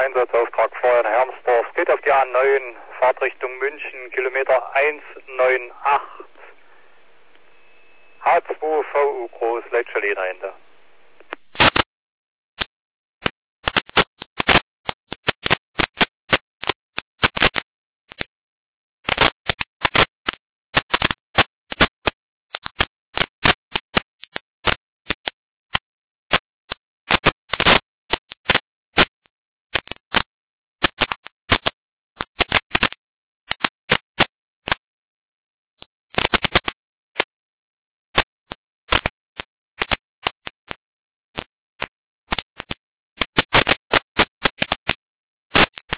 Einsatzaustrag vorher in Hermsdorf. Geht auf die A9, Fahrtrichtung München, Kilometer 198. H2 VU Groß, Leitschelina hinter.